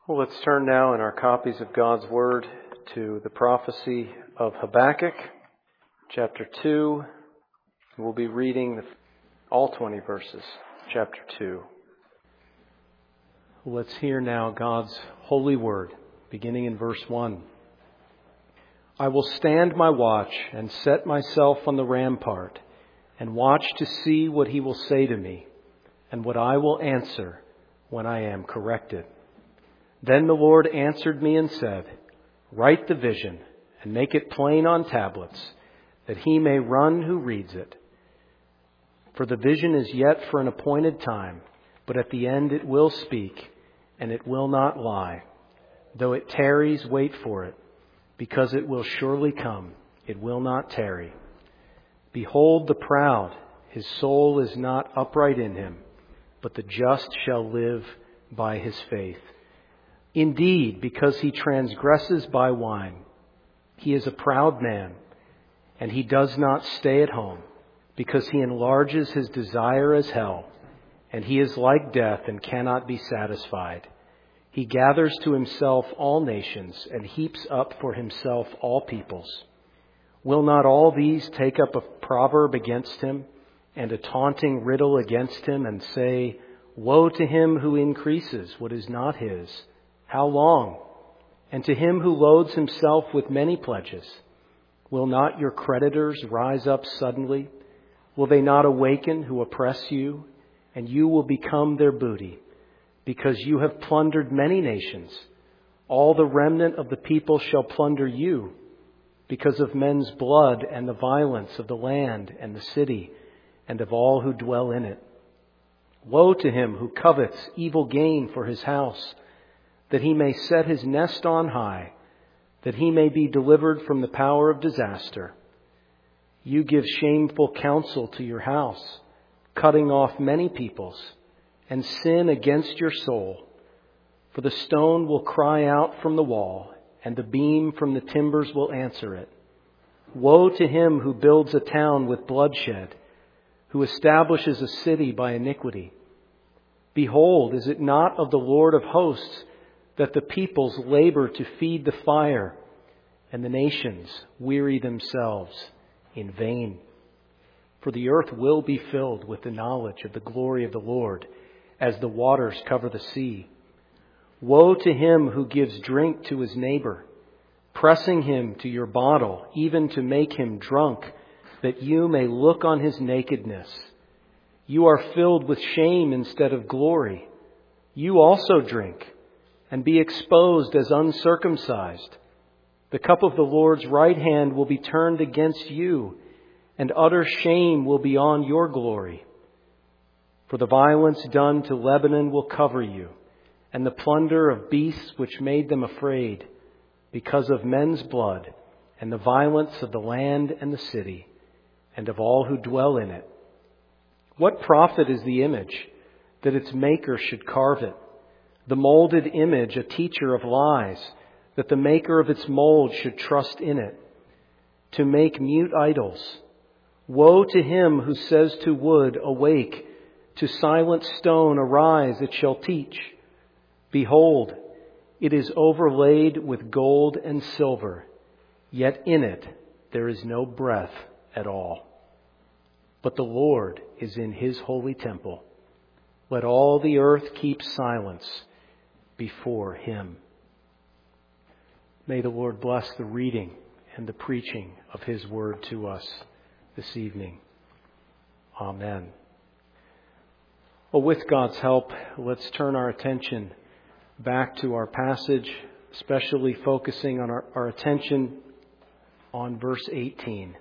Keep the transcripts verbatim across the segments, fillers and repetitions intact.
Well, let's turn now in our copies of God's Word to the prophecy of Habakkuk, chapter two. We'll be reading all twenty verses, chapter two. Let's hear now God's holy word, beginning in verse one. I will stand my watch and set myself on the rampart and watch to see what he will say to me and what I will answer when I am corrected. Then the Lord answered me and said, write the vision and make it plain on tablets, that he may run who reads it. For the vision is yet for an appointed time, but at the end it will speak, and it will not lie. Though it tarries, wait for it, because it will surely come. It will not tarry. Behold the proud, his soul is not upright in him, but the just shall live by his faith. Indeed, because he transgresses by wine, he is a proud man, and he does not stay at home, because he enlarges his desire as hell, and he is like death and cannot be satisfied. He gathers to himself all nations and heaps up for himself all peoples. Will not all these take up a proverb against him and a taunting riddle against him and say, woe to him who increases what is not his? How long? And to him who loads himself with many pledges, will not your creditors rise up suddenly? Will they not awaken who oppress you? And you will become their booty, because you have plundered many nations. All the remnant of the people shall plunder you, because of men's blood and the violence of the land and the city, and of all who dwell in it. Woe to him who covets evil gain for his house, that he may set his nest on high, that he may be delivered from the power of disaster. You give shameful counsel to your house, cutting off many peoples, and sin against your soul. For the stone will cry out from the wall, and the beam from the timbers will answer it. Woe to him who builds a town with bloodshed, who establishes a city by iniquity. Behold, is it not of the Lord of hosts that the peoples labor to feed the fire, and the nations weary themselves in vain? For the earth will be filled with the knowledge of the glory of the Lord, as the waters cover the sea. Woe to him who gives drink to his neighbor, pressing him to your bottle, even to make him drunk, that you may look on his nakedness. You are filled with shame instead of glory. You also drink, and be exposed as uncircumcised. The cup of the Lord's right hand will be turned against you, and utter shame will be on your glory. For the violence done to Lebanon will cover you, and the plunder of beasts which made them afraid, because of men's blood, and the violence of the land and the city, and of all who dwell in it. What profit is the image, that its maker should carve it? The molded image, a teacher of lies, that the maker of its mold should trust in it, to make mute idols. Woe to him who says to wood, awake, to silent stone, arise, it shall teach. Behold, it is overlaid with gold and silver, yet in it there is no breath at all. But the Lord is in his holy temple. Let all the earth keep silence before him. May the Lord bless the reading and the preaching of his word to us this evening. Amen. Well, with God's help, let's turn our attention back to our passage, especially focusing on our, our attention on verse eighteen.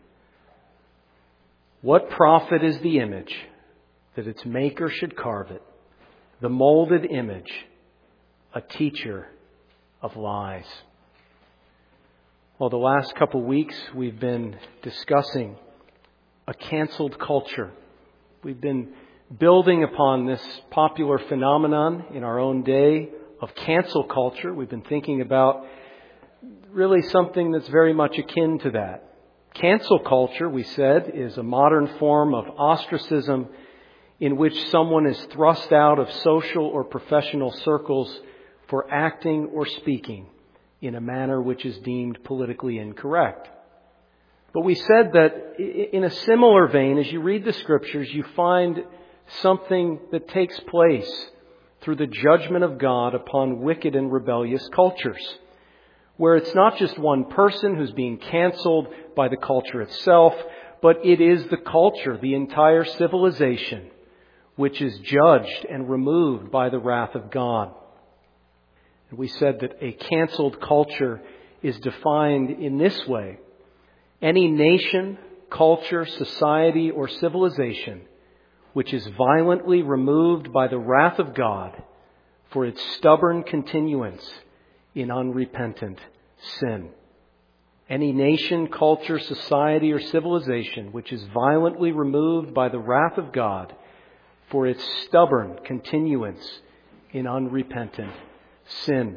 What profit is the image, that its maker should carve it? The molded image, a teacher of lies. Well, the last couple of weeks we've been discussing a canceled culture. We've been building upon this popular phenomenon in our own day of cancel culture. We've been thinking about really something that's very much akin to that. Cancel culture, we said, is a modern form of ostracism in which someone is thrust out of social or professional circles for acting or speaking in a manner which is deemed politically incorrect. But we said that in a similar vein, as you read the Scriptures, you find something that takes place through the judgment of God upon wicked and rebellious cultures, where it's not just one person who's being canceled by the culture itself, but it is the culture, the entire civilization, which is judged and removed by the wrath of God. And we said that a canceled culture is defined in this way: any nation, culture, society, or civilization which is violently removed by the wrath of God for its stubborn continuance in unrepentant sin. Any nation, culture, society, or civilization which is violently removed by the wrath of God for its stubborn continuance in unrepentant sin.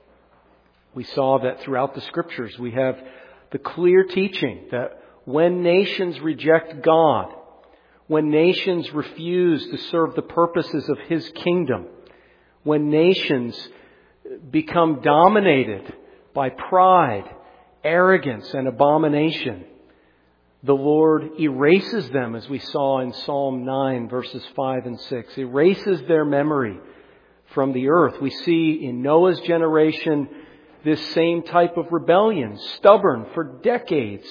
We saw that throughout the Scriptures we have the clear teaching that when nations reject God, when nations refuse to serve the purposes of His kingdom, when nations become dominated by pride, arrogance, and abomination, the Lord erases them, as we saw in Psalm nine, verses five and six, erases their memory from the earth. We see in Noah's generation this same type of rebellion, stubborn for decades,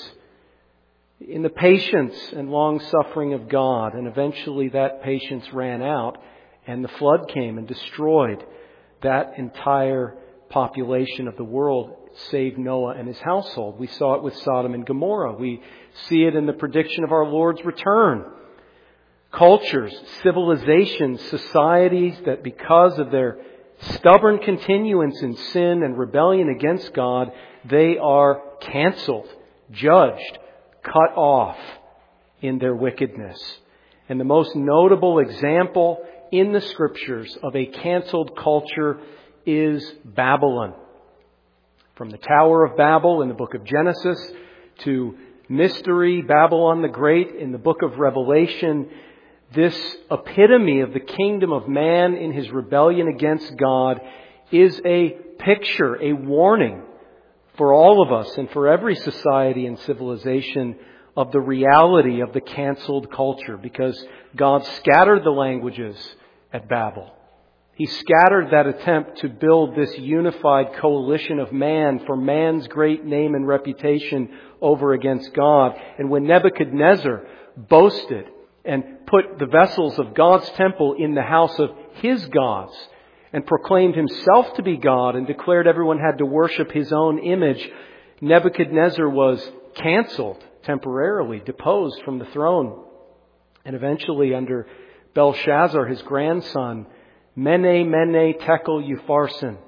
in the patience and long-suffering of God. And eventually that patience ran out and the flood came and destroyed that entire population of the world, save Noah and his household. We saw it with Sodom and Gomorrah. We see it in the prediction of our Lord's return. Cultures, civilizations, societies that because of their stubborn continuance in sin and rebellion against God, they are canceled, judged, cut off in their wickedness. And the most notable example in the Scriptures of a canceled culture is Babylon. From the Tower of Babel in the book of Genesis to mystery Babylon the Great in the book of Revelation, this epitome of the kingdom of man in his rebellion against God is a picture, a warning for all of us and for every society and civilization of the reality of the canceled culture, because God scattered the languages at Babel. He scattered that attempt to build this unified coalition of man for man's great name and reputation over against God. And when Nebuchadnezzar boasted and put the vessels of God's temple in the house of his gods and proclaimed himself to be God and declared everyone had to worship his own image, Nebuchadnezzar was canceled, temporarily deposed from the throne. And eventually under Belshazzar, his grandson, Mene, Mene, Tekel, Upharsin,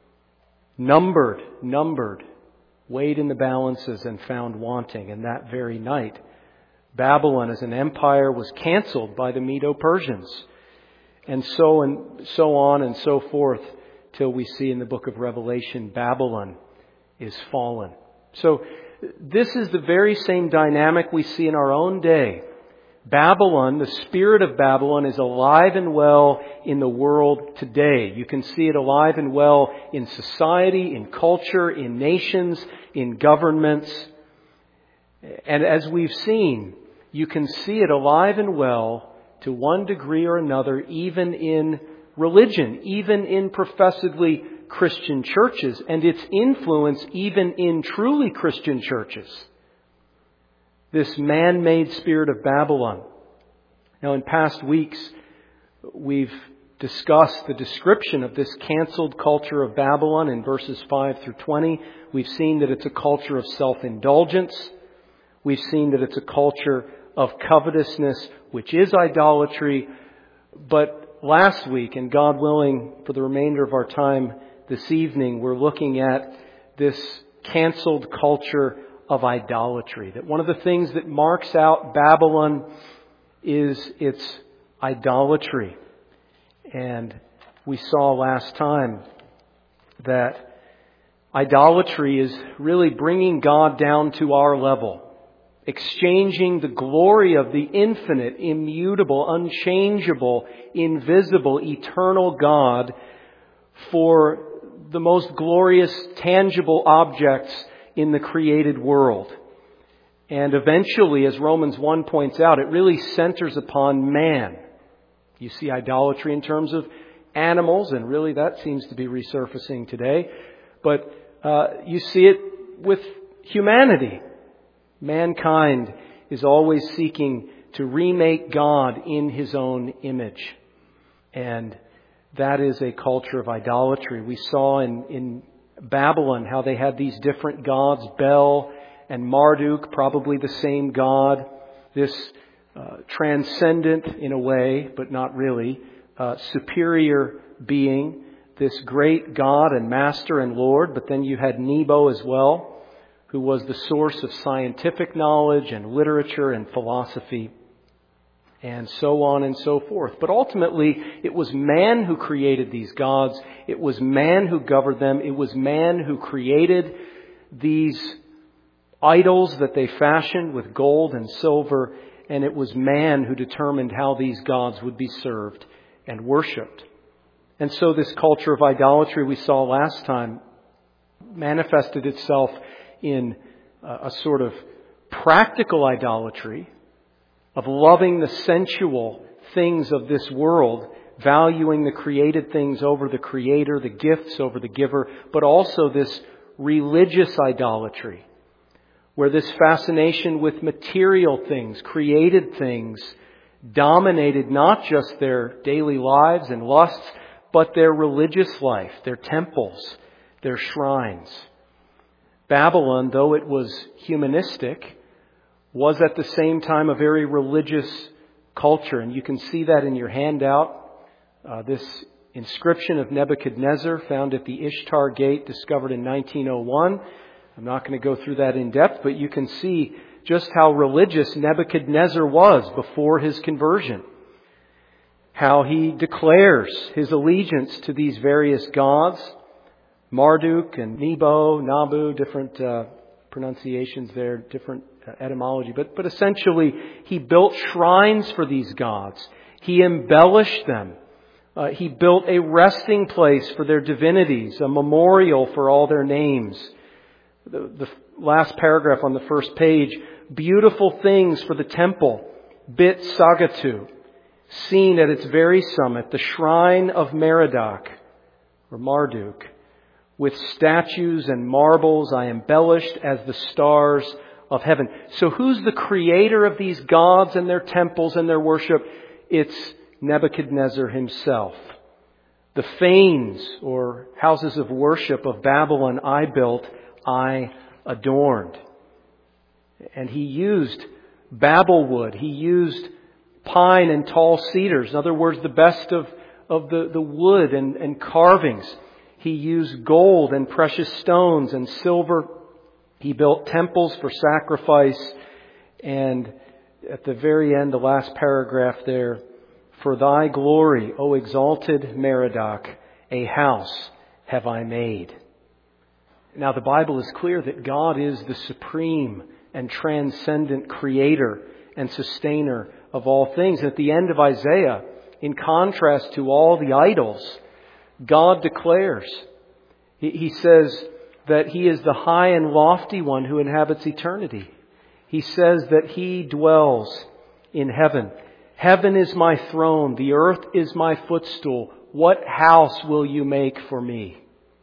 numbered, numbered, weighed in the balances and found wanting. And that very night, Babylon as an empire was canceled by the Medo-Persians. And so and so on and so forth till we see in the book of Revelation, Babylon is fallen. So this is the very same dynamic we see in our own day. Babylon, the spirit of Babylon, is alive and well in the world today. You can see it alive and well in society, in culture, in nations, in governments. And as we've seen, you can see it alive and well to one degree or another, even in religion, even in professedly Christian churches, and its influence even in truly Christian churches. This man-made spirit of Babylon. Now, in past weeks, we've discussed the description of this canceled culture of Babylon in verses five through twenty. We've seen that it's a culture of self-indulgence. We've seen that it's a culture of covetousness, which is idolatry. But last week, and God willing, for the remainder of our time this evening, we're looking at this canceled culture of idolatry. That one of the things that marks out Babylon is its idolatry. And we saw last time that idolatry is really bringing God down to our level. Exchanging the glory of the infinite, immutable, unchangeable, invisible, eternal God for the most glorious, tangible objects in the created world. And eventually, as Romans one points out, it really centers upon man. You see idolatry in terms of animals, and really that seems to be resurfacing today. But uh, you see it with humanity. Mankind is always seeking to remake God in His own image. And that is a culture of idolatry. We saw in, in Babylon how they had these different gods, Bel and Marduk, probably the same God. This uh, transcendent in a way, but not really, uh, superior being. This great God and Master and Lord. But then you had Nebo as well, who was the source of scientific knowledge and literature and philosophy, and so on and so forth. But ultimately, it was man who created these gods. It was man who governed them. It was man who created these idols that they fashioned with gold and silver. And it was man who determined how these gods would be served and worshipped. And so this culture of idolatry we saw last time manifested itself in a sort of practical idolatry of loving the sensual things of this world, valuing the created things over the Creator, the gifts over the giver, but also this religious idolatry, where this fascination with material things, created things, dominated not just their daily lives and lusts, but their religious life, their temples, their shrines. Babylon, though it was humanistic, was at the same time a very religious culture. And you can see that in your handout. Uh, this inscription of Nebuchadnezzar found at the Ishtar Gate, discovered in nineteen oh one. I'm not going to go through that in depth, but you can see just how religious Nebuchadnezzar was before his conversion. How he declares his allegiance to these various gods, Marduk and Nebo, Nabu, different uh, pronunciations there, different uh, etymology. But, but essentially, he built shrines for these gods. He embellished them. Uh, he built a resting place for their divinities, a memorial for all their names. The, the last paragraph on the first page, beautiful things for the temple, Bit Sagatu, seen at its very summit, the shrine of Merodach, or Marduk, with statues and marbles I embellished as the stars of heaven. So who's the creator of these gods and their temples and their worship? It's Nebuchadnezzar himself. The fanes, or houses of worship of Babylon I built, I adorned. And he used Babel wood. He used pine and tall cedars. In other words, the best of, of the, the wood and, and carvings. He used gold and precious stones and silver. He built temples for sacrifice. And at the very end, the last paragraph there, for thy glory, O exalted Merodach, a house have I made. Now the Bible is clear that God is the supreme and transcendent creator and sustainer of all things. At the end of Isaiah, in contrast to all the idols, God declares, he, he says that He is the high and lofty one who inhabits eternity. He says that He dwells in heaven. Heaven is my throne, the earth is my footstool. What house will you make for me?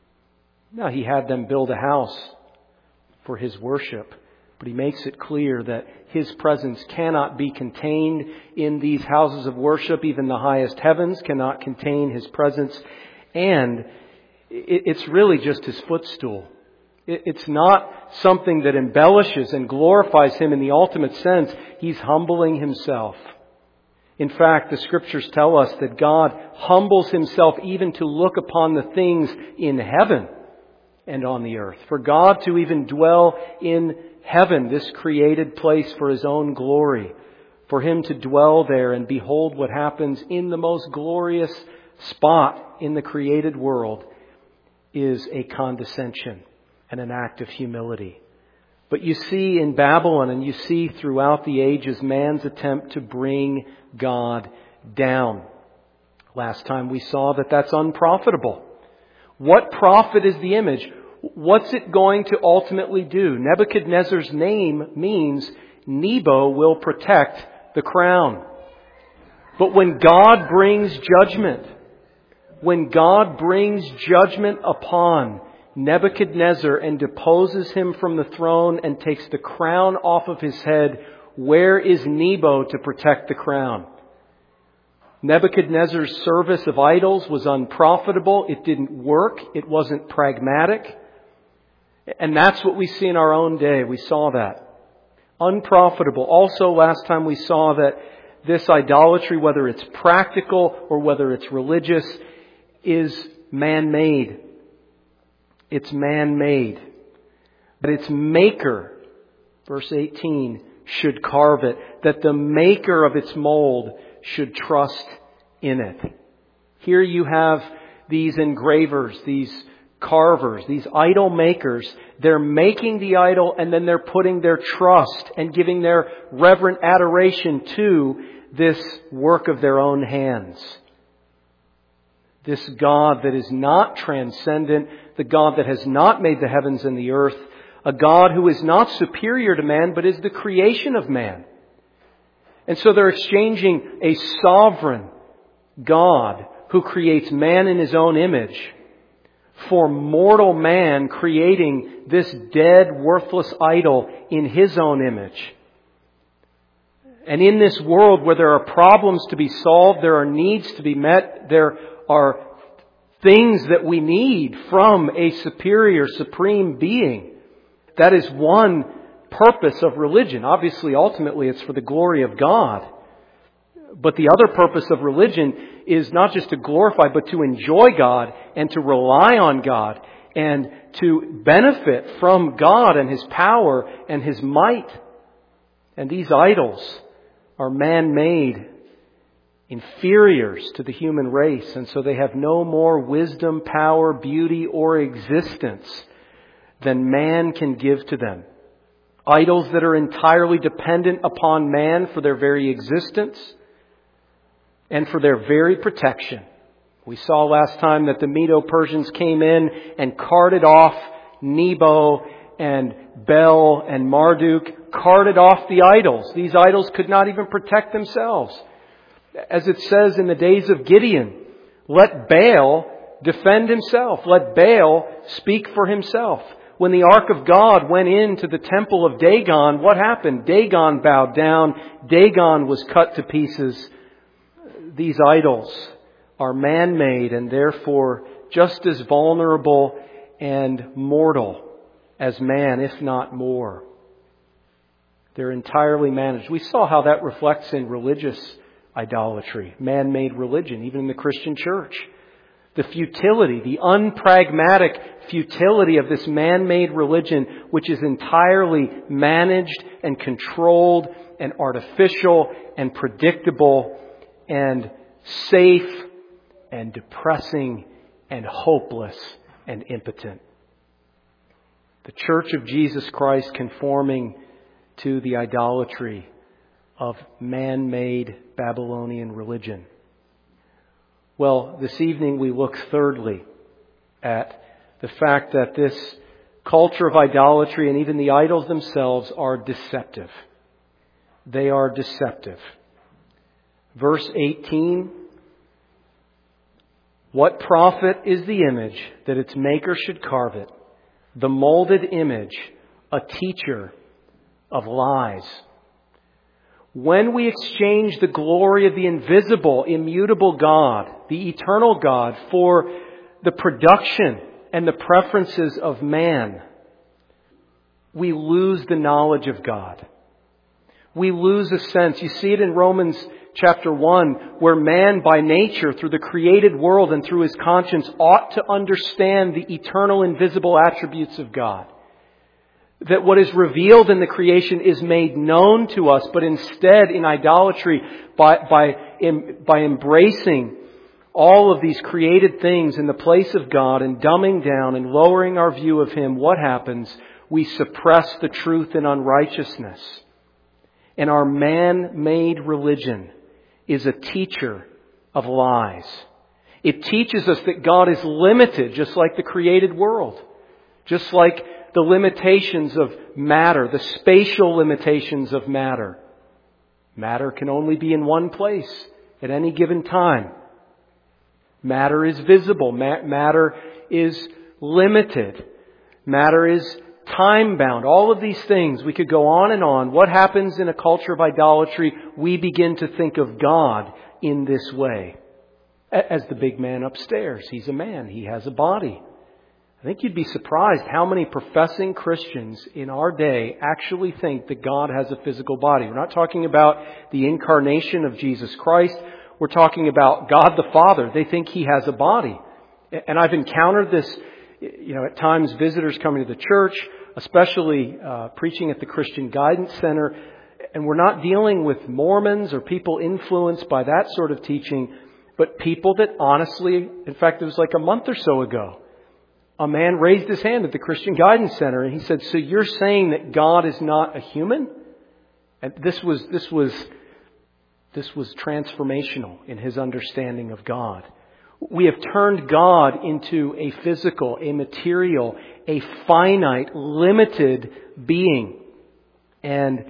Now He had them build a house for His worship. But He makes it clear that His presence cannot be contained in these houses of worship. Even the highest heavens cannot contain His presence. And it's really just His footstool. It's not something that embellishes and glorifies Him in the ultimate sense. He's humbling Himself. In fact, the Scriptures tell us that God humbles Himself even to look upon the things in heaven and on the earth. For God to even dwell in heaven, this created place for His own glory, for Him to dwell there and behold what happens in the most glorious spot in the created world, is a condescension and an act of humility. But you see in Babylon, and you see throughout the ages, man's attempt to bring God down. Last time we saw that that's unprofitable. What profit is the image? What's it going to ultimately do? Nebuchadnezzar's name means Nebo will protect the crown. But when God brings judgment, when God brings judgment upon Nebuchadnezzar and deposes him from the throne and takes the crown off of his head, where is Nebo to protect the crown? Nebuchadnezzar's service of idols was unprofitable. It didn't work. It wasn't pragmatic. And that's what we see in our own day. We saw that. Unprofitable. Also, last time we saw that this idolatry, whether it's practical or whether it's religious, is man-made. It's man-made. But its maker, verse eighteen, should carve it. That the maker of its mold should trust in it. Here you have these engravers, these carvers, these idol makers. They're making the idol and then they're putting their trust and giving their reverent adoration to this work of their own hands. This God that is not transcendent, the God that has not made the heavens and the earth, a God who is not superior to man, but is the creation of man. And so they're exchanging a sovereign God who creates man in his own image for mortal man creating this dead, worthless idol in his own image. And in this world where there are problems to be solved, there are needs to be met, there are things that we need from a superior, supreme being. That is one purpose of religion. Obviously, ultimately, it's for the glory of God. But the other purpose of religion is not just to glorify, but to enjoy God and to rely on God and to benefit from God and His power and His might. And these idols are man-made, inferiors to the human race, and so they have no more wisdom, power, beauty, or existence than man can give to them. Idols that are entirely dependent upon man for their very existence and for their very protection. We saw last time that the Medo-Persians came in and carted off Nebo and Bel and Marduk, carted off the idols. These idols could not even protect themselves. As it says in the days of Gideon, let Baal defend himself. Let Baal speak for himself. When the ark of God went into the temple of Dagon, what happened? Dagon bowed down. Dagon was cut to pieces. These idols are man-made and therefore just as vulnerable and mortal as man, if not more. They're entirely managed. We saw how that reflects in religious idolatry, man-made religion, even in the Christian church. The futility, the unpragmatic futility of this man-made religion, which is entirely managed and controlled and artificial and predictable and safe and depressing and hopeless and impotent. The Church of Jesus Christ conforming to the idolatry of man-made Babylonian religion. Well, this evening we look thirdly at the fact that this culture of idolatry and even the idols themselves are deceptive. They are deceptive. Verse eighteen, what profit is the image that its maker should carve it? The molded image, a teacher of lies. When we exchange the glory of the invisible, immutable God, the eternal God, for the production and the preferences of man, we lose the knowledge of God. We lose a sense. You see it in Romans chapter one, where man by nature, through the created world and through his conscience, ought to understand the eternal, invisible attributes of God. That what is revealed in the creation is made known to us, but instead in idolatry, by, by, in, by embracing all of these created things in the place of God and dumbing down and lowering our view of Him, what happens? We suppress the truth in unrighteousness. And our man-made religion is a teacher of lies. It teaches us that God is limited, just like the created world. Just like the limitations of matter, the spatial limitations of matter. Matter can only be in one place at any given time. Matter is visible. Ma- matter is limited. Matter is time-bound. All of these things, we could go on and on. What happens in a culture of idolatry? We begin to think of God in this way. As the big man upstairs. He's a man. He has a body. I think you'd be surprised how many professing Christians in our day actually think that God has a physical body. We're not talking about the incarnation of Jesus Christ. We're talking about God the Father. They think He has a body. And I've encountered this, you know, at times visitors coming to the church, especially uh, preaching at the Christian Guidance Center. And we're not dealing with Mormons or people influenced by that sort of teaching, but people that honestly, in fact, it was like a month or so ago, a man raised his hand at the Christian Guidance Center and he said, "So you're saying that God is not a human?" And this was, this was, this was transformational in his understanding of God. We have turned God into a physical, a material, a finite, limited being. And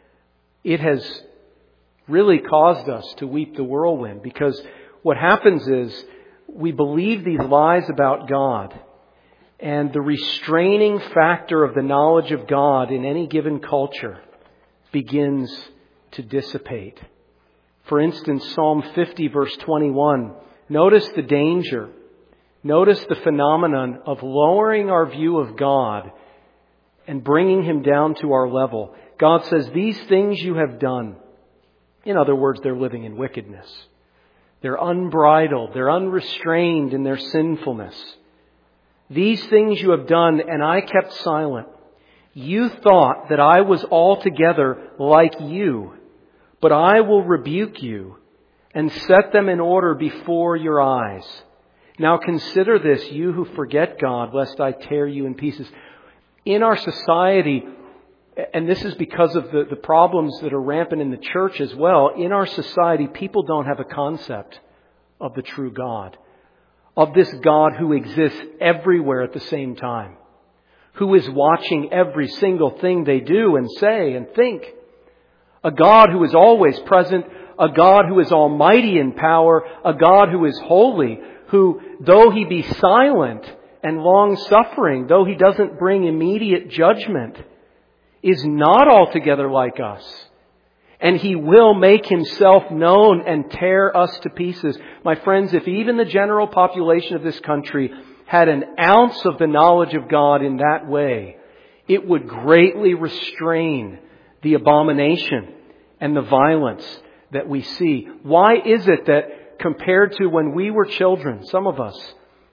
it has really caused us to weep the whirlwind, because what happens is we believe these lies about God, and the restraining factor of the knowledge of God in any given culture begins to dissipate. For instance, Psalm fifty verse twenty-one. Notice the danger. Notice the phenomenon of lowering our view of God and bringing Him down to our level. God says, "These things you have done." In other words, they're living in wickedness. They're unbridled. They're unrestrained in their sinfulness. "These things you have done, and I kept silent. You thought that I was altogether like you, but I will rebuke you and set them in order before your eyes. Now consider this, you who forget God, lest I tear you in pieces." In our society, and this is because of the, the problems that are rampant in the church as well, in our society, people don't have a concept of the true God. Of this God who exists everywhere at the same time. Who is watching every single thing they do and say and think. A God who is always present. A God who is almighty in power. A God who is holy. Who, though He be silent and long-suffering, though He doesn't bring immediate judgment, is not altogether like us. And He will make Himself known and tear us to pieces. My friends, if even the general population of this country had an ounce of the knowledge of God in that way, it would greatly restrain the abomination and the violence that we see. Why is it that compared to when we were children, some of us,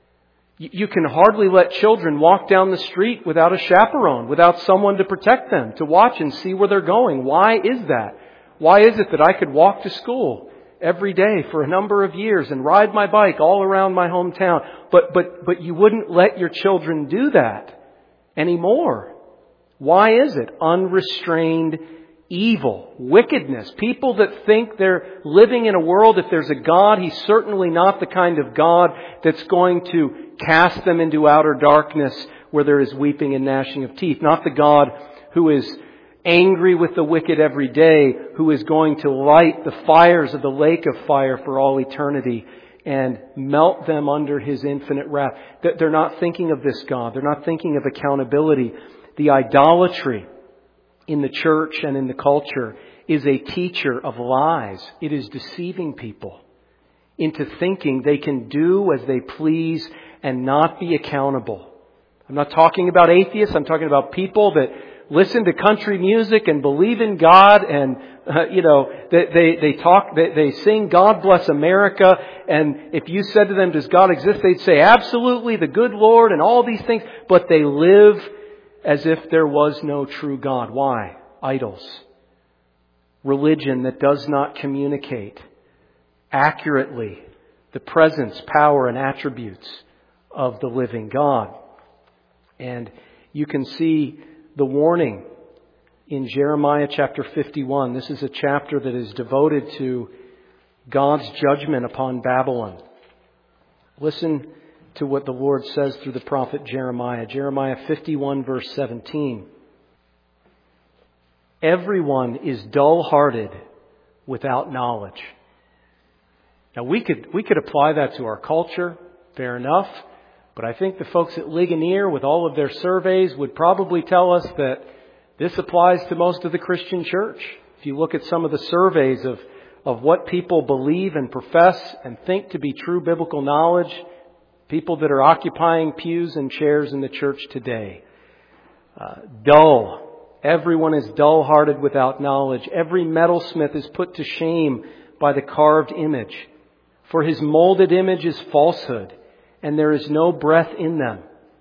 you can hardly let children walk down the street without a chaperone, without someone to protect them, to watch and see where they're going? Why is that? Why is it that I could walk to school every day for a number of years and ride my bike all around my hometown, but but but you wouldn't let your children do that anymore? Why is it? Unrestrained evil, wickedness. People that think they're living in a world, if there's a God, He's certainly not the kind of God that's going to cast them into outer darkness where there is weeping and gnashing of teeth. Not the God who is angry with the wicked every day, who is going to light the fires of the lake of fire for all eternity and melt them under His infinite wrath. They're not thinking of this God. They're not thinking of accountability. The idolatry in the church and in the culture is a teacher of lies. It is deceiving people into thinking they can do as they please and not be accountable. I'm not talking about atheists. I'm talking about people that listen to country music and believe in God, and uh, you know they they, they talk they, they sing "God Bless America," and if you said to them, "Does God exist?" they'd say, "Absolutely, the good Lord," and all these things, but they live as if there was no true God. Why? Idols. Religion that does not communicate accurately the presence, power, and attributes of the living God. And you can see the warning in Jeremiah chapter fifty-one. This is a chapter that is devoted to God's judgment upon Babylon. Listen to what the Lord says through the prophet Jeremiah. Jeremiah fifty-one, verse seventeen. Everyone is dull-hearted without knowledge. Now we could we could apply that to our culture, fair enough. But I think the folks at Ligonier, with all of their surveys, would probably tell us that this applies to most of the Christian church. If you look at some of the surveys of, of what people believe and profess and think to be true biblical knowledge, people that are occupying pews and chairs in the church today. Uh, dull. Everyone is dull-hearted without knowledge. Every metalsmith is put to shame by the carved image. For his molded image is falsehood, and there is no breath in them.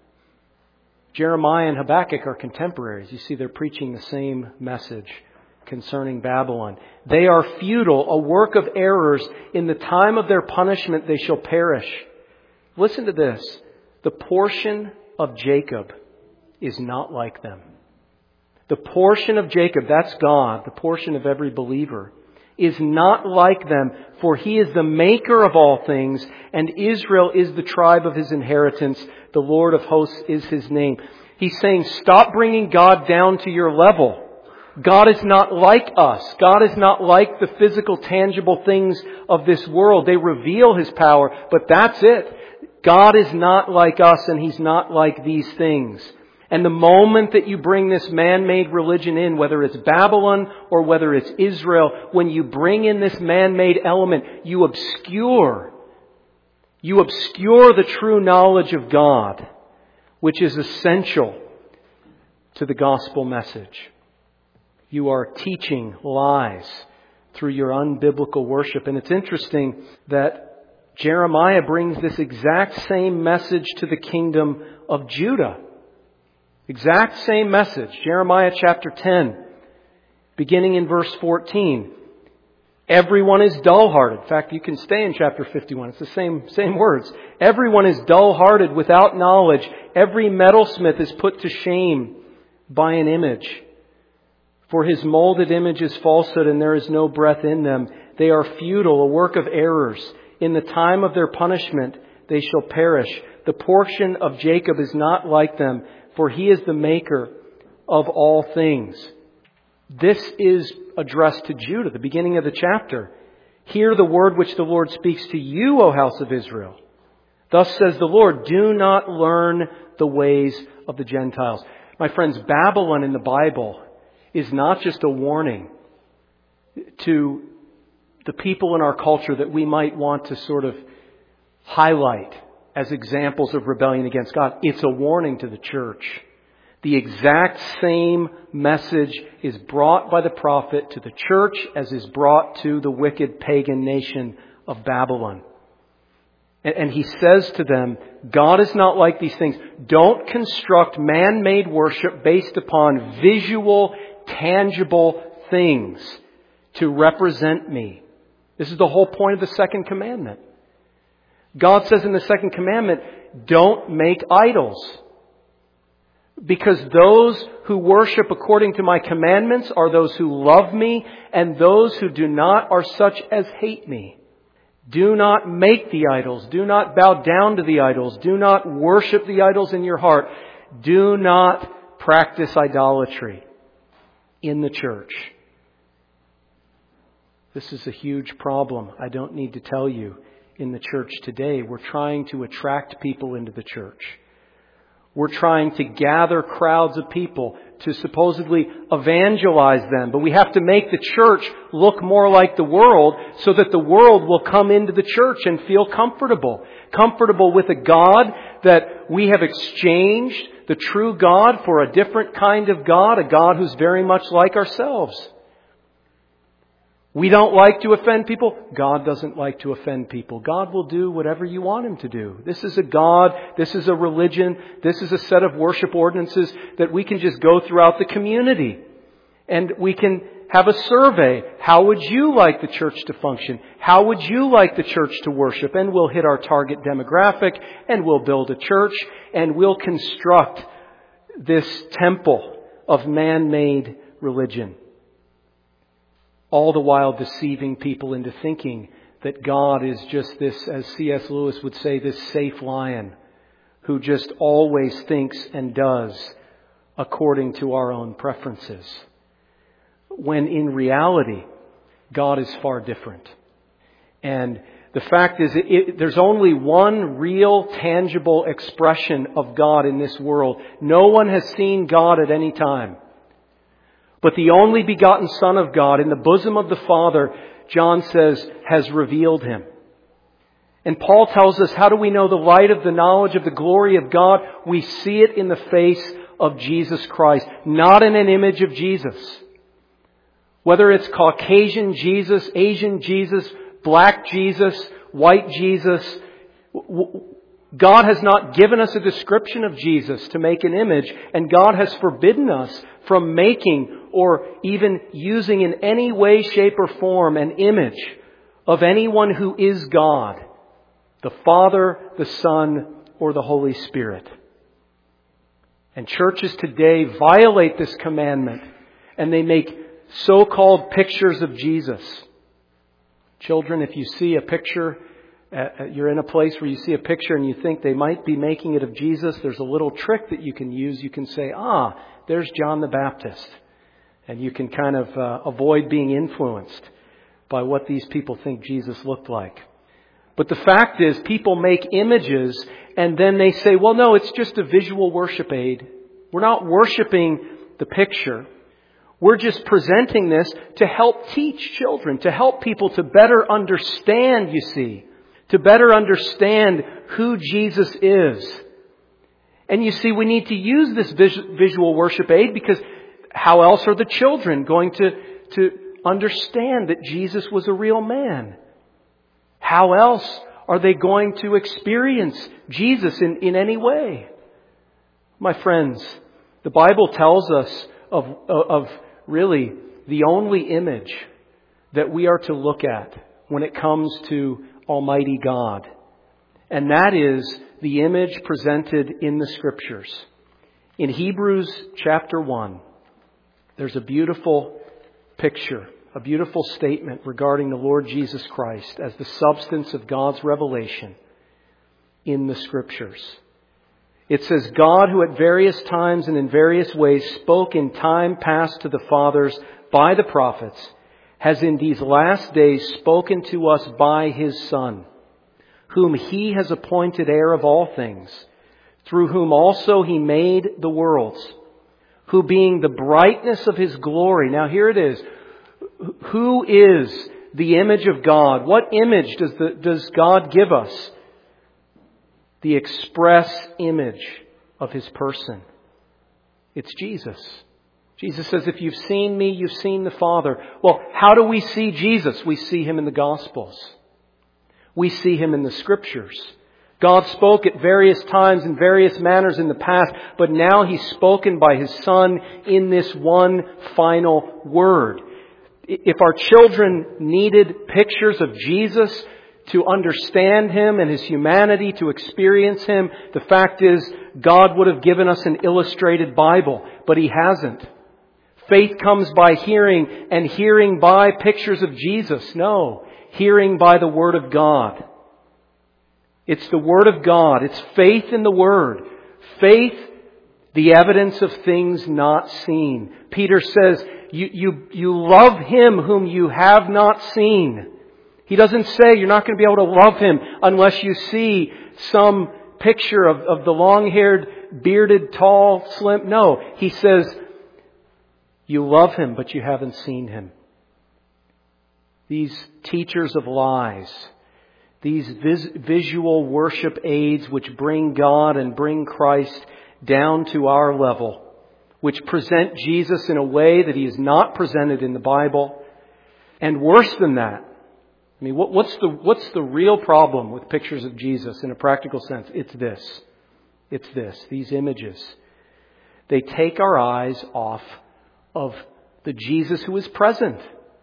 Jeremiah and Habakkuk are contemporaries. You see, they're preaching the same message concerning Babylon. They are futile, a work of errors. In the time of their punishment, they shall perish. Listen to this. The portion of Jacob is not like them. The portion of Jacob, that's God, the portion of every believer, is not like them, for He is the maker of all things, and Israel is the tribe of His inheritance. The Lord of hosts is His name. He's saying, stop bringing God down to your level. God is not like us. God is not like the physical, tangible things of this world. They reveal His power, but that's it. God is not like us, and He's not like these things. And the moment that you bring this man-made religion in, whether it's Babylon or whether it's Israel, when you bring in this man-made element, you obscure, you obscure the true knowledge of God, which is essential to the gospel message. You are teaching lies through your unbiblical worship. And it's interesting that Jeremiah brings this exact same message to the kingdom of Judah. Exact same message. Jeremiah chapter ten, beginning in verse fourteen. Everyone is dull-hearted. In fact, you can stay in chapter fifty-one. It's the same, same words. Everyone is dull-hearted without knowledge. Every metalsmith is put to shame by an image. For his molded image is falsehood, and there is no breath in them. They are futile, a work of errors. In the time of their punishment, they shall perish. The portion of Jacob is not like them, for he is the maker of all things. This is addressed to Judah, the beginning of the chapter. Hear the word which the Lord speaks to you, O house of Israel. Thus says the Lord, do not learn the ways of the Gentiles. My friends, Babylon in the Bible is not just a warning to the people in our culture that we might want to sort of highlight as examples of rebellion against God. It's a warning to the church. The exact same message is brought by the prophet to the church as is brought to the wicked pagan nation of Babylon. And he says to them, God is not like these things. Don't construct man-made worship based upon visual, tangible things to represent me. This is the whole point of the second commandment. God says in the second commandment, don't make idols. Because those who worship according to my commandments are those who love me, and those who do not are such as hate me. Do not make the idols. Do not bow down to the idols. Do not worship the idols in your heart. Do not practice idolatry in the church. This is a huge problem. I don't need to tell you. In the church today, we're trying to attract people into the church. We're trying to gather crowds of people to supposedly evangelize them. But we have to make the church look more like the world so that the world will come into the church and feel comfortable. Comfortable with a God that we have exchanged, the true God, for a different kind of God, a God who's very much like ourselves. We don't like to offend people. God doesn't like to offend people. God will do whatever you want Him to do. This is a God. This is a religion. This is a set of worship ordinances that we can just go throughout the community. And we can have a survey. How would you like the church to function? How would you like the church to worship? And we'll hit our target demographic, and we'll build a church, and we'll construct this temple of man-made religion. All the while deceiving people into thinking that God is just this, as C S Lewis would say, this safe lion who just always thinks and does according to our own preferences. When in reality, God is far different. And the fact is, it, it, there's only one real, tangible expression of God in this world. No one has seen God at any time. But the only begotten Son of God in the bosom of the Father, John says, has revealed Him. And Paul tells us, how do we know the light of the knowledge of the glory of God? We see it in the face of Jesus Christ, not in an image of Jesus. Whether it's Caucasian Jesus, Asian Jesus, black Jesus, white Jesus, God has not given us a description of Jesus to make an image, and God has forbidden us from making or even using in any way, shape, or form an image of anyone who is God, the Father, the Son, or the Holy Spirit. And churches today violate this commandment, and they make so-called pictures of Jesus. Children, if you see a picture, uh, you're in a place where you see a picture and you think they might be making it of Jesus, there's a little trick that you can use. You can say, ah, there's John the Baptist. And you can kind of uh, avoid being influenced by what these people think Jesus looked like. But the fact is, people make images and then they say, well, no, it's just a visual worship aid. We're not worshiping the picture. We're just presenting this to help teach children, to help people to better understand, you see, to better understand who Jesus is. And you see, we need to use this visual worship aid because how else are the children going to, to understand that Jesus was a real man? How else are they going to experience Jesus in, in any way? My friends, the Bible tells us of, of really the only image that we are to look at when it comes to Almighty God. And that is the image presented in the Scriptures. In Hebrews chapter one, there's a beautiful picture, a beautiful statement regarding the Lord Jesus Christ as the substance of God's revelation in the Scriptures. It says, God, who at various times and in various ways spoke in time past to the fathers by the prophets, has in these last days spoken to us by His Son, whom He has appointed heir of all things, through whom also He made the worlds, who being the brightness of His glory. Now here it is. Who is the image of God? What image does, the, does God give us? The express image of His person. It's Jesus. Jesus says, if you've seen me, you've seen the Father. Well, how do we see Jesus? We see Him in the Gospels. We see Him in the Scriptures. God spoke at various times in various manners in the past, but now He's spoken by His Son in this one final word. If our children needed pictures of Jesus to understand Him and His humanity, to experience Him, the fact is God would have given us an illustrated Bible, but He hasn't. Faith comes by hearing, and hearing by pictures of Jesus. No, hearing by the Word of God. It's the Word of God. It's faith in the Word. Faith, the evidence of things not seen. Peter says, you, you, you love Him whom you have not seen. He doesn't say you're not going to be able to love Him unless you see some picture of, of the long-haired, bearded, tall, slim. No, He says you love Him, but you haven't seen Him. These teachers of lies, these vis- visual worship aids which bring God and bring Christ down to our level, which present Jesus in a way that He is not presented in the Bible. And worse than that, I mean, what, what's the what's the real problem with pictures of Jesus in a practical sense? It's this. It's this. These images. They take our eyes off of the Jesus who is present.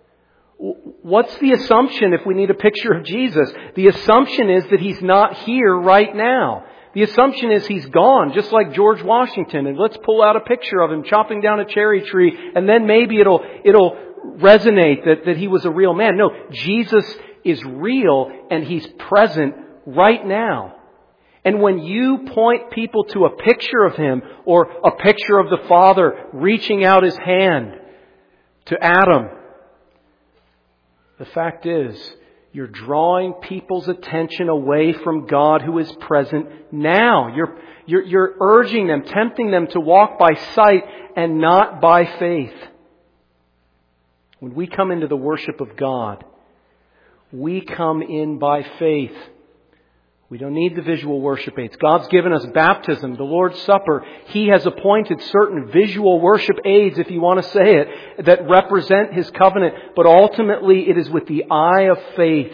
What's the assumption if we need a picture of Jesus? The assumption is that He's not here right now. The assumption is He's gone, just like George Washington. And let's pull out a picture of Him chopping down a cherry tree, and then maybe it'll it'll resonate that, that He was a real man. No, Jesus is real and He's present right now. And when you point people to a picture of Him or a picture of the Father reaching out His hand to Adam, the fact is, you're drawing people's attention away from God who is present now. You're, you're, you're urging them, tempting them to walk by sight and not by faith. When we come into the worship of God, we come in by faith. We don't need the visual worship aids. God's given us baptism, the Lord's Supper. He has appointed certain visual worship aids, if you want to say it, that represent His covenant. But ultimately, it is with the eye of faith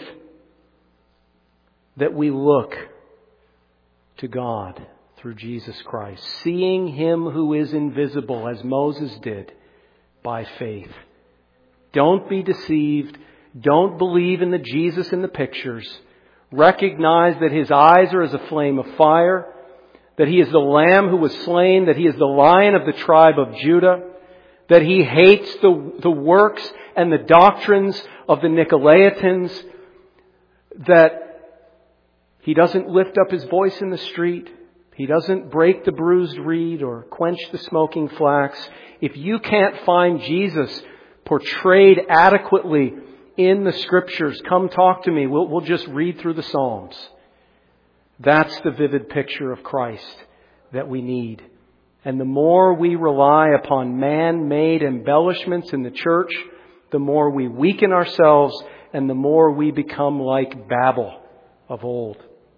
that we look to God through Jesus Christ, seeing Him who is invisible, as Moses did, by faith. Don't be deceived. Don't believe in the Jesus in the pictures. Recognize that His eyes are as a flame of fire, that He is the Lamb who was slain, that He is the Lion of the tribe of Judah, that He hates the, the works and the doctrines of the Nicolaitans, that He doesn't lift up His voice in the street, He doesn't break the bruised reed or quench the smoking flax. If you can't find Jesus portrayed adequately in the Scriptures, come talk to me. We'll, we'll just read through the Psalms. That's the vivid picture of Christ that we need. And the more we rely upon man-made embellishments in the church, the more we weaken ourselves and the more we become like Babel of old.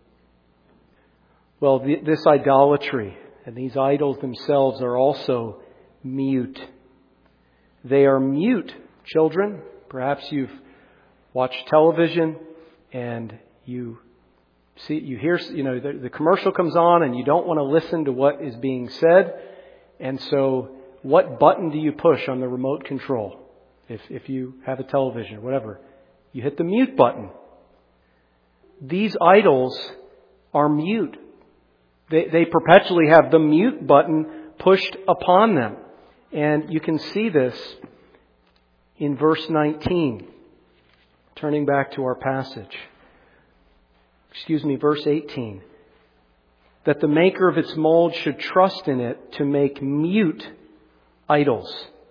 Well, th- this idolatry and these idols themselves are also mute. They are mute, children. Perhaps you've watched television and you see, you hear, you know, the, the commercial comes on and you don't want to listen to what is being said. And so what button do you push on the remote control? If, if you have a television, whatever, you hit the mute button. These idols are mute. They, they perpetually have the mute button pushed upon them. And you can see this in verse nineteen. Turning back to our passage. Excuse me, verse eighteen. That the maker of its mold should trust in it to make mute idols.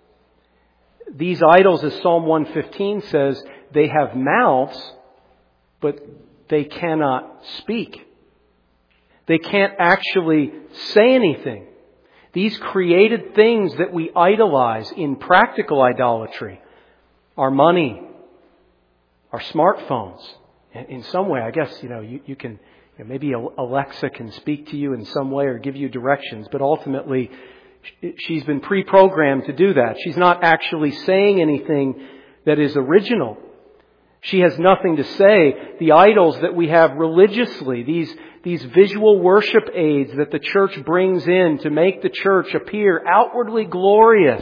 These idols, as Psalm one fifteen says, they have mouths, but they cannot speak. They can't actually say anything. These created things that we idolize in practical idolatry, our money, our smartphones. In some way, I guess, you know, you, you can, you know, maybe Alexa can speak to you in some way or give you directions, but ultimately she's been pre-programmed to do that. She's not actually saying anything that is original. She has nothing to say. The idols that we have religiously, these, these visual worship aids that the church brings in to make the church appear outwardly glorious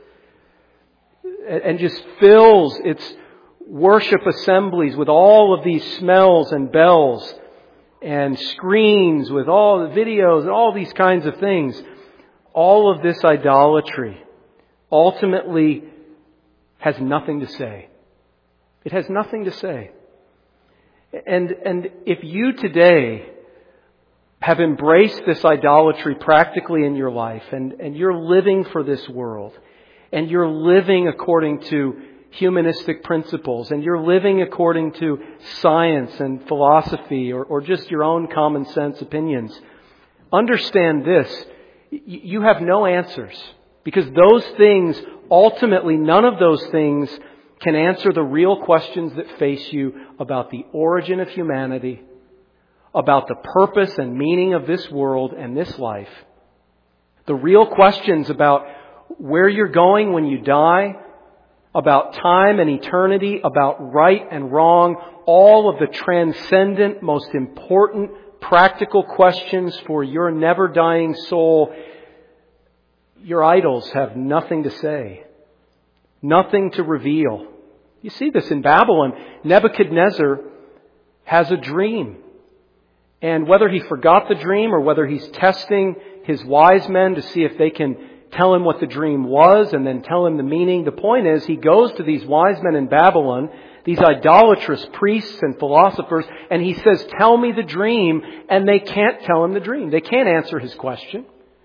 and just fills its worship assemblies with all of these smells and bells and screens with all the videos and all these kinds of things. All of this idolatry ultimately has nothing to say. It has nothing to say. And, and if you today have embraced this idolatry practically in your life and, and you're living for this world and you're living according to humanistic principles and you're living according to science and philosophy or, or just your own common sense opinions, understand this. You have no answers because those things, ultimately none of those things can answer the real questions that face you about the origin of humanity, about the purpose and meaning of this world and this life. The real questions about where you're going when you die, about time and eternity, about right and wrong, all of the transcendent, most important, practical questions for your never-dying soul, your idols have nothing to say, nothing to reveal. You see this in Babylon. Nebuchadnezzar has a dream. And whether he forgot the dream or whether he's testing his wise men to see if they can tell him what the dream was and then tell him the meaning. The point is, he goes to these wise men in Babylon. these idolatrous priests and philosophers, and he says, tell me the dream, and they can't tell him the dream. They can't answer his question.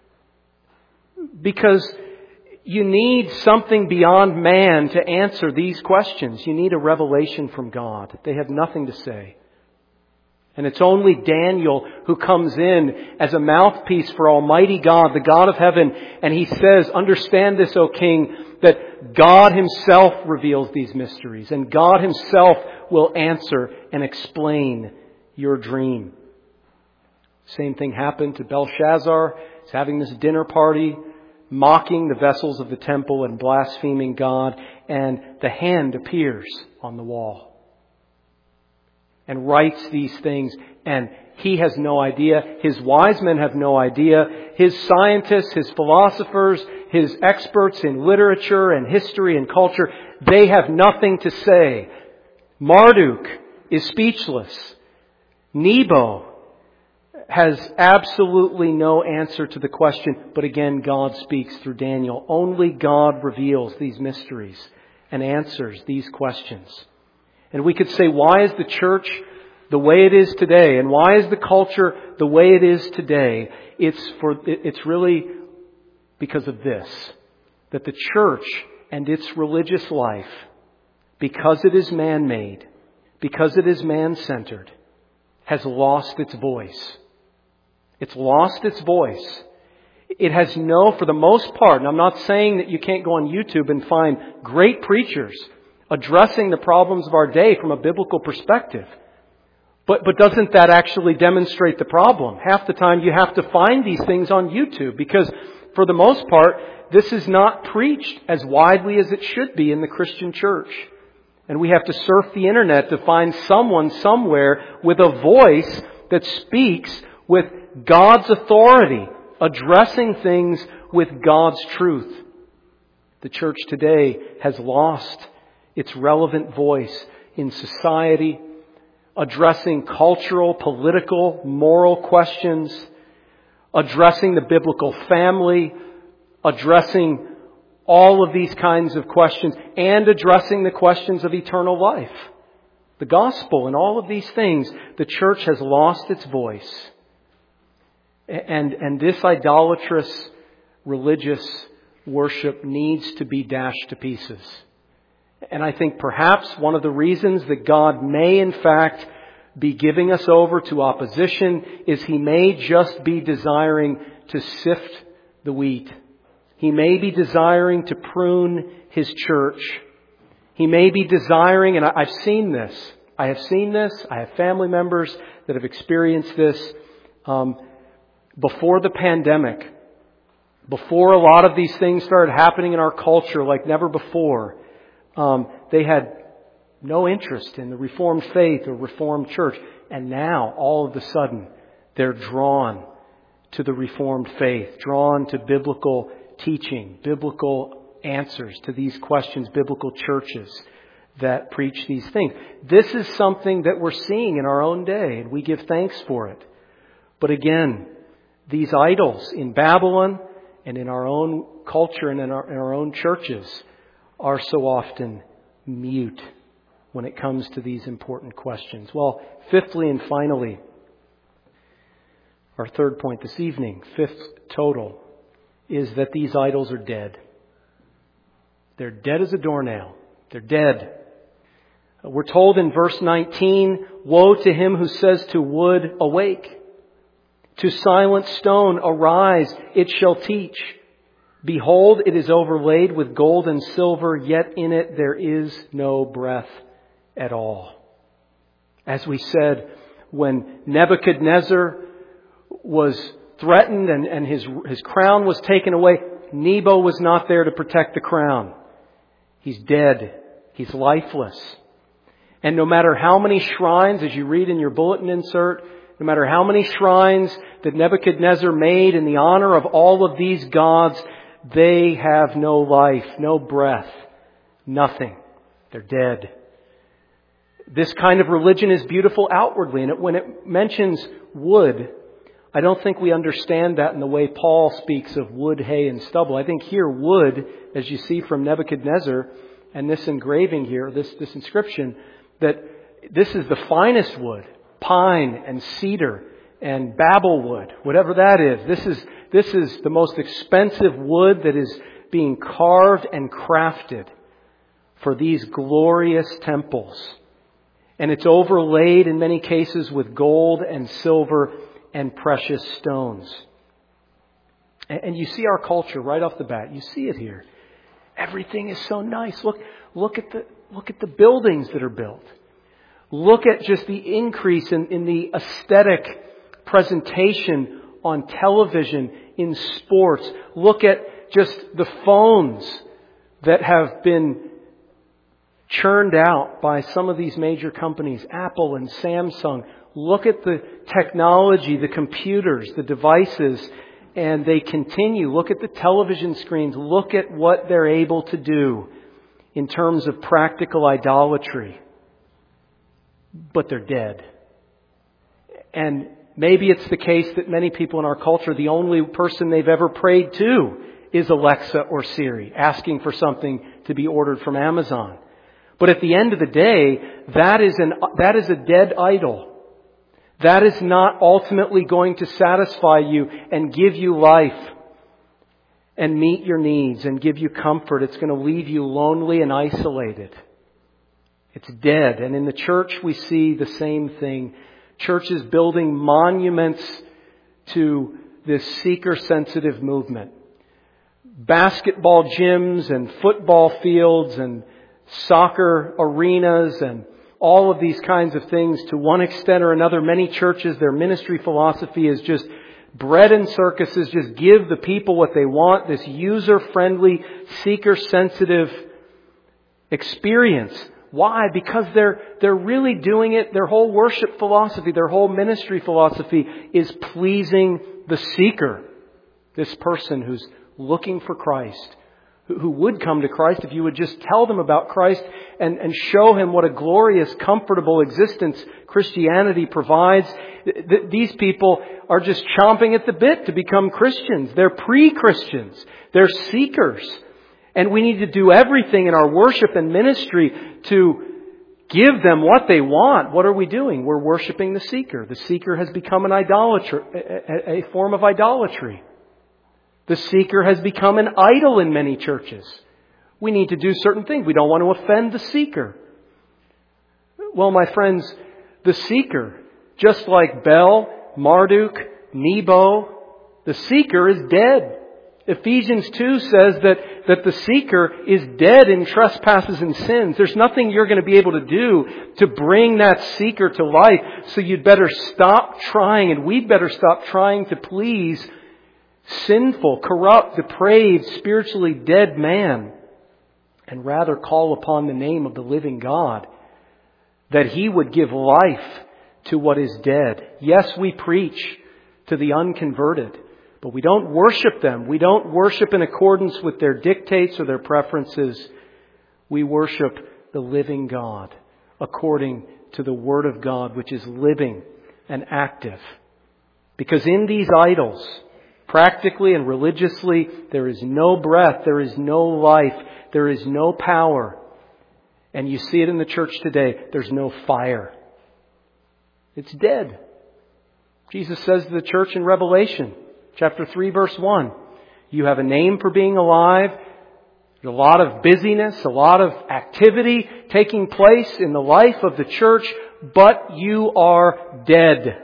Because you need something beyond man to answer these questions. You need a revelation from God. They have nothing to say. And it's only Daniel who comes in as a mouthpiece for Almighty God, the God of heaven. And he says, understand this, O King, that God Himself reveals these mysteries. And God Himself will answer and explain your dream. Same thing happened to Belshazzar. He's having this dinner party, mocking the vessels of the temple and blaspheming God. And the hand appears on the wall and writes these things, and he has no idea. His wise men have no idea. His scientists, his philosophers, his experts in literature and history and culture, they have nothing to say. Marduk is speechless. Nebo has absolutely no answer to the question, but again, God speaks through Daniel. Only God reveals these mysteries and answers these questions. And we could say, why is the church the way it is today? And why is the culture the way it is today? It's for, it's really because of this. That the church and its religious life, because it is man-made, because it is man-centered, has lost its voice. It's lost its voice. It has no, for the most part, and I'm not saying that you can't go on YouTube and find great preachers addressing the problems of our day from a biblical perspective. But, but doesn't that actually demonstrate the problem? Half the time you have to find these things on YouTube because for the most part, this is not preached as widely as it should be in the Christian church. And we have to surf the internet to find someone somewhere with a voice that speaks with God's authority, addressing things with God's truth. The church today has lost its relevant voice in society, addressing cultural, political, moral questions, addressing the biblical family, addressing all of these kinds of questions, and addressing the questions of eternal life. The gospel and all of these things, the church has lost its voice. And, and this idolatrous religious worship needs to be dashed to pieces. And I think perhaps one of the reasons that God may in fact be giving us over to opposition is He may just be desiring to sift the wheat. He may be desiring to prune His church. He may be desiring, and I've seen this. I have seen this. I have family members that have experienced this. Um, before the pandemic, before a lot of these things started happening in our culture like never before, Um, they had no interest in the Reformed faith or Reformed church. And now, all of a sudden, they're drawn to the Reformed faith, drawn to biblical teaching, biblical answers to these questions, biblical churches that preach these things. This is something that we're seeing in our own day, and we give thanks for it. But again, these idols in Babylon and in our own culture and in our, in our own churches are so often mute when it comes to these important questions. Well, fifthly and finally, our third point this evening, fifth total, is that these idols are dead. They're dead as a doornail. They're dead. We're told in verse nineteen, woe to him who says to wood, awake. To silent stone, arise, it shall teach. Behold, it is overlaid with gold and silver, yet in it there is no breath at all. As we said, when Nebuchadnezzar was threatened and, and his, his crown was taken away, Nebo was not there to protect the crown. He's dead. He's lifeless. And no matter how many shrines, as you read in your bulletin insert, no matter how many shrines that Nebuchadnezzar made in the honor of all of these gods, they have no life, no breath, nothing. They're dead. This kind of religion is beautiful outwardly, and it, when it mentions wood, I don't think we understand that in the way Paul speaks of wood, hay, and stubble. I think here wood, as you see from Nebuchadnezzar, and this engraving here, this, this inscription, that this is the finest wood, pine and cedar and babel wood, whatever that is. This is, this is the most expensive wood that is being carved and crafted for these glorious temples. And it's overlaid in many cases with gold and silver and precious stones. And you see our culture right off the bat. You see it here. Everything is so nice. Look, look at the, look at the buildings that are built. Look at just the increase in, in the aesthetic presentation on television, in sports. Look at just the phones that have been churned out by some of these major companies, Apple and Samsung. Look at the technology, the computers, the devices, and they continue. Look at the television screens. Look at what they're able to do in terms of practical idolatry. But they're dead. And maybe it's the case that many people in our culture, the only person they've ever prayed to is Alexa or Siri, asking for something to be ordered from Amazon. But at the end of the day, that is an that is a dead idol. That is not ultimately going to satisfy you and give you life and meet your needs and give you comfort. It's going to leave you lonely and isolated. It's dead. And in the church we see the same thing. Churches building monuments to this seeker-sensitive movement. Basketball gyms and football fields and soccer arenas and all of these kinds of things. To one extent or another, many churches, their ministry philosophy is just bread and circuses. Just give the people what they want. This user-friendly, seeker-sensitive experience. Why? Because they're they're really doing it. Their whole worship philosophy, their whole ministry philosophy is pleasing the seeker. This person who's looking for Christ, who, who would come to Christ if you would just tell them about Christ and, and show him what a glorious, comfortable existence Christianity provides. Th- th- these people are just chomping at the bit to become Christians. They're pre-Christians. They're seekers. And we need to do everything in our worship and ministry to give them what they want. What are we doing? We're worshiping the seeker. The seeker has become an idolater, a, a form of idolatry. The seeker has become an idol in many churches. We need to do certain things. We don't want to offend the seeker. Well, my friends, the seeker, just like Bel, Marduk, Nebo, the seeker is dead. Ephesians two says that, that the seeker is dead in trespasses and sins. There's nothing you're going to be able to do to bring that seeker to life. So you'd better stop trying, and we'd better stop trying to please sinful, corrupt, depraved, spiritually dead man, and rather call upon the name of the living God, that He would give life to what is dead. Yes, we preach to the unconverted, but we don't worship them. We don't worship in accordance with their dictates or their preferences. We worship the living God according to the Word of God, which is living and active. Because in these idols, practically and religiously, there is no breath, there is no life, there is no power. And you see it in the church today. There's no fire. It's dead. Jesus says to the church in Revelation, chapter three, verse one, you have a name for being alive. There's a lot of busyness, a lot of activity taking place in the life of the church, but you are dead.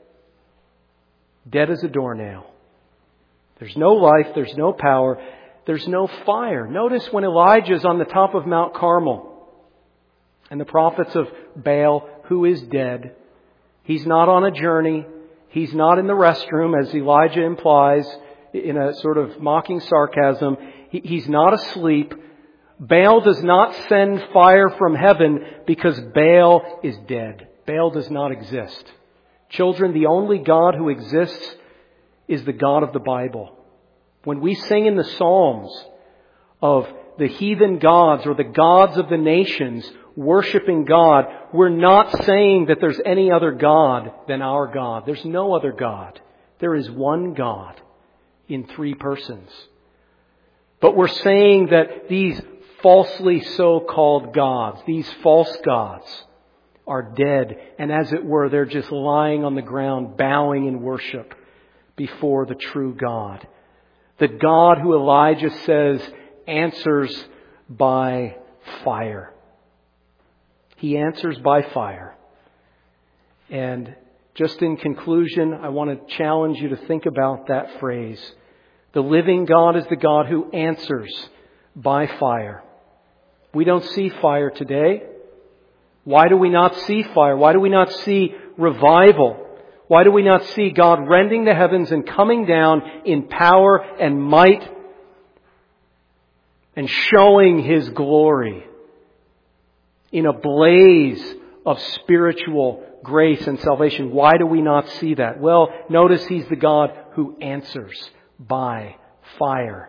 Dead as a doornail. There's no life, there's no power, there's no fire. Notice when Elijah's on the top of Mount Carmel and the prophets of Baal, who is dead, he's not on a journey. He's not in the restroom, as Elijah implies in a sort of mocking sarcasm. He, he's not asleep. Baal does not send fire from heaven because Baal is dead. Baal does not exist. Children, the only God who exists is the God of the Bible. When we sing in the Psalms of the heathen gods or the gods of the nations worshiping God, we're not saying that there's any other God than our God. There's no other God. There is one God in three persons. But we're saying that these falsely so-called gods, these false gods, are dead. And as it were, they're just lying on the ground, bowing in worship before the true God. The God who Elijah says answers by fire. He answers by fire. And just in conclusion, I want to challenge you to think about that phrase. The living God is the God who answers by fire. We don't see fire today. Why do we not see fire? Why do we not see revival? Why do we not see God rending the heavens and coming down in power and might and showing His glory in a blaze of spiritual grace and salvation? Why do we not see that? Well, notice He's the God who answers by fire.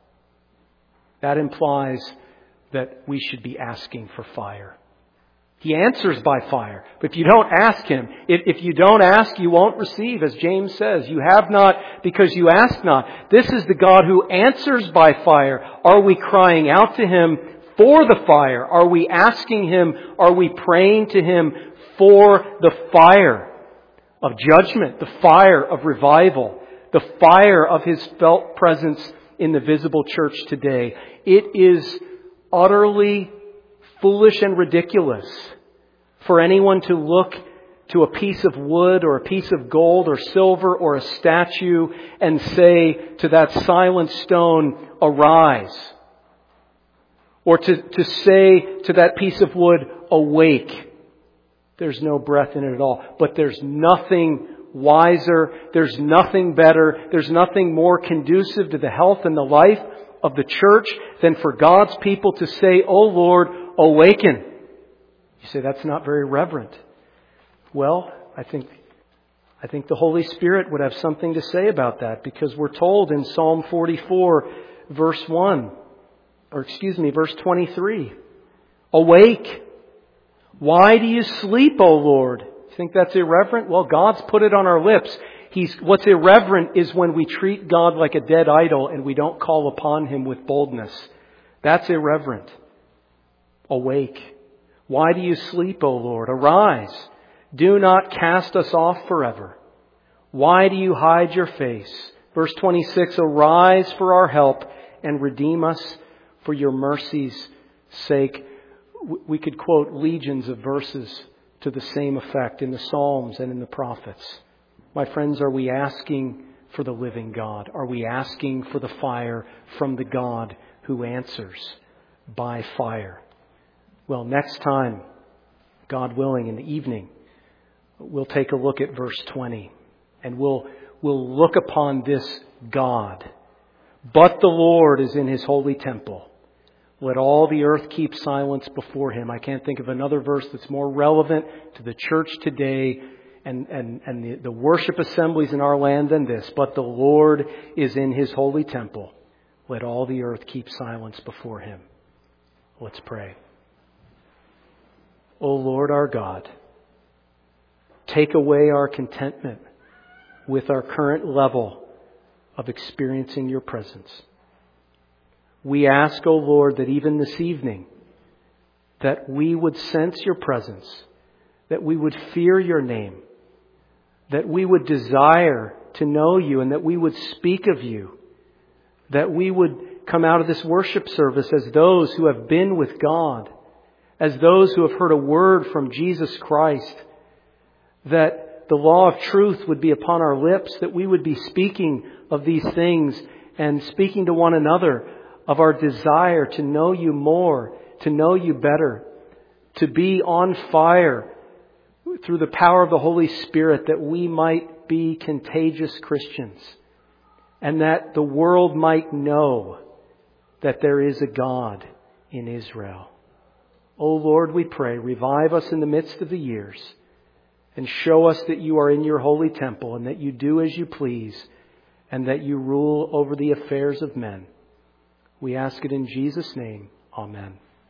That implies that we should be asking for fire. He answers by fire. But if you don't ask Him, if, if you don't ask, you won't receive. As James says, you have not because you ask not. This is the God who answers by fire. Are we crying out to Him for the fire? Are we asking Him? Are we praying to Him for the fire of judgment, the fire of revival, the fire of His felt presence in the visible church today? It is utterly foolish and ridiculous for anyone to look to a piece of wood or a piece of gold or silver or a statue and say to that silent stone, arise. Or to, to say to that piece of wood, awake. There's no breath in it at all. But there's nothing wiser. There's nothing better. There's nothing more conducive to the health and the life of the church than for God's people to say, O Lord, awaken. You say, that's not very reverent. Well, I think I think the Holy Spirit would have something to say about that, because we're told in Psalm forty-four, verse one, or excuse me, verse twenty-three, awake. Why do you sleep, O Lord? You think that's irreverent? Well, God's put it on our lips. He's, what's irreverent is when we treat God like a dead idol and we don't call upon Him with boldness. That's irreverent. Awake. Why do you sleep, O Lord? Arise. Do not cast us off forever. Why do you hide your face? Verse twenty-six, arise for our help and redeem us for your mercy's sake. We could quote legions of verses to the same effect in the Psalms and in the prophets. My friends, are we asking for the living God? Are we asking for the fire from the God who answers by fire? Well, next time, God willing, in the evening, we'll take a look at verse twenty. And we'll, we'll look upon this God. But the Lord is in His holy temple. Let all the earth keep silence before Him. I can't think of another verse that's more relevant to the church today and, and, and the, the worship assemblies in our land than this. But the Lord is in His holy temple. Let all the earth keep silence before Him. Let's pray. O Lord our God, take away our contentment with our current level of experiencing your presence. We ask, O Lord, that even this evening, that we would sense your presence, that we would fear your name, that we would desire to know you, and that we would speak of you, that we would come out of this worship service as those who have been with God, as those who have heard a word from Jesus Christ, that the law of truth would be upon our lips, that we would be speaking of these things and speaking to one another of our desire to know you more, to know you better, to be on fire through the power of the Holy Spirit, that we might be contagious Christians and that the world might know that there is a God in Israel. O Lord, we pray, revive us in the midst of the years and show us that you are in your holy temple and that you do as you please and that you rule over the affairs of men. We ask it in Jesus' name. Amen.